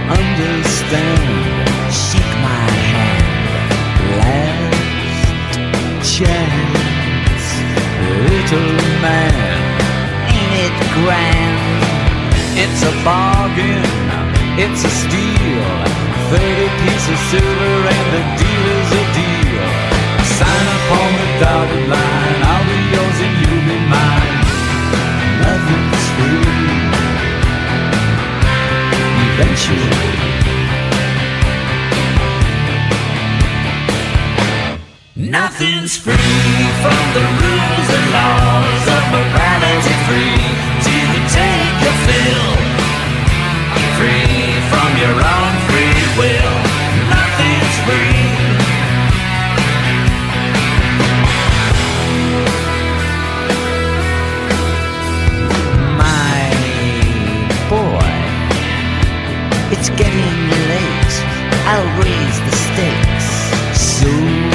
understand. Shake my hand. Last chance. Little man, ain't it grand? It's a bargain, it's a steal. 30 pieces of silver and the deal is a deal. Sign up on the dotted line. I'll be yours and you'll be mine. Nothing's free. Eventually. Nothing's free from the rules and laws of morality. Free till you take your fill. Free from your own free will. Nothing's free. My boy, it's getting late. I'll raise the stakes. So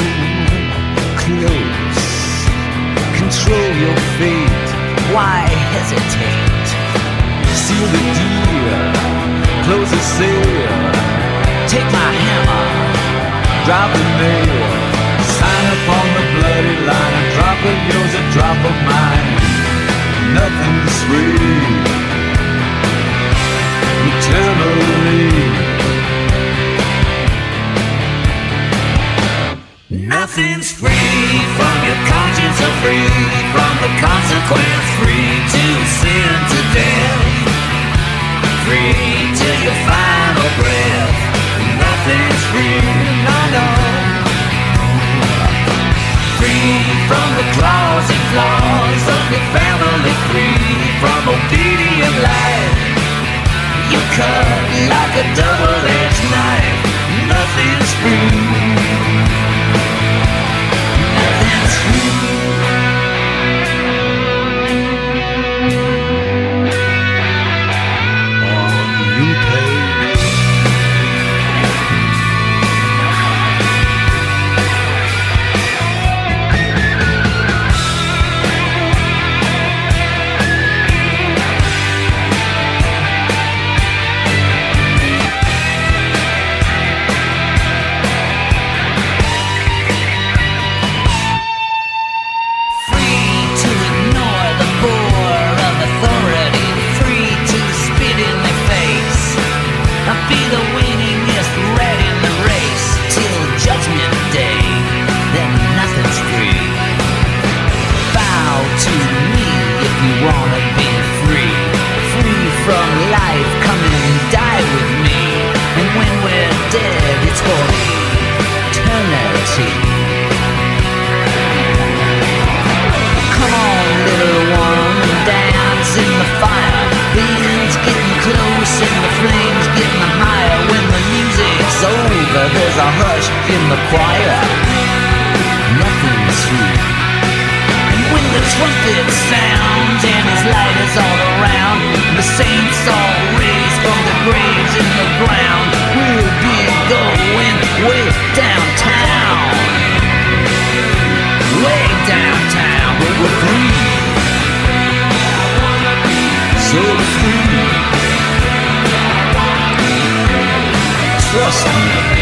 close. Control your fate. Why hesitate? Seal the deal. Close the sale. Take my hammer. Drop the nail. Sign upon the bloody line. A drop of yours, a drop of mine. Nothing's free. Eternally. Nothing's free from your conscience, or free from the consequence. Free to sin, to death. Free till your final breath. Nothing's free, no. Free from the claws and flaws of your family. Free from obedient life. You cut like a double-edged knife. Nothing's free. Nothing's free. There's a hush in the choir. Nothing's sweet. And when the trumpet sounds and his light is all around, the saints all raise from the graves in the ground. We'll be going way downtown. Way downtown, where we're free. So free. Trust me.